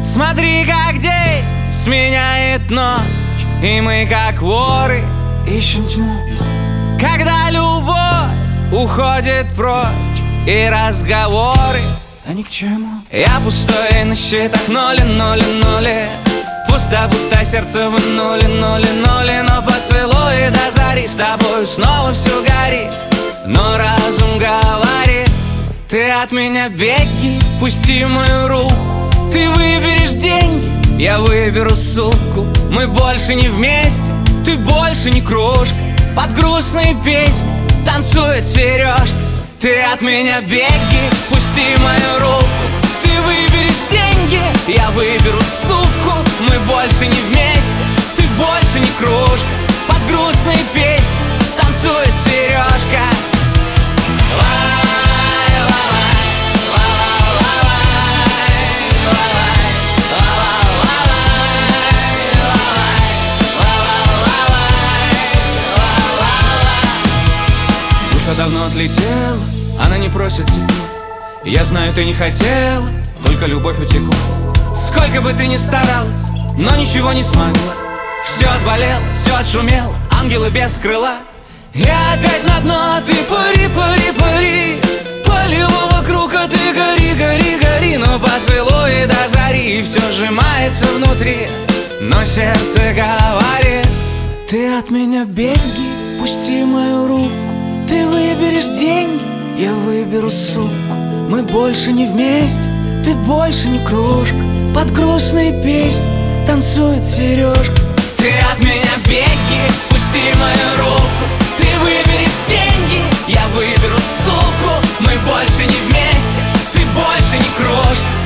Смотри, как день сменяет ночь, и мы, как воры, ищем тьму. Когда любовь уходит прочь, и разговоры, а ни к чему. Я пустой на счетах ноли, ноли, ноли. Пусто, будто сердце в нули, нули, нули. Но поцелуй до зари, с тобой снова все горит. Но разум говорит: ты от меня беги, пусти мою руку. Ты выберешь деньги, я выберу суку. Мы больше не вместе, ты больше не кружка. Под грустные песни танцует сережка. Ты от меня беги, пусти мою руку. Ты выберешь деньги, я выберу суку. Мы больше не вместе, ты больше не кружка. Под грустные песни танцует сережка. Душа давно отлетела, она не просит тебя. Я знаю, ты не хотела, только любовь утекла. Сколько бы ты ни старалась, но ничего не смогла. Все отболело, все отшумело, ангелы без крыла. Я опять на дно, а ты пари, пари, пари. Полило вокруг, а ты гори, гори, гори. Но поцелуй до зари, и все сжимается внутри. Но сердце говорит: ты от меня беги, пусти мою руку. Ты выберешь деньги, я выберу суку. Мы больше не вместе, ты больше не кружка. Под грустные песни танцует сережка. Ты от меня беги, пусти мою руку. Ты выберешь деньги, я выберу суку. Мы больше не вместе, ты больше не кружка.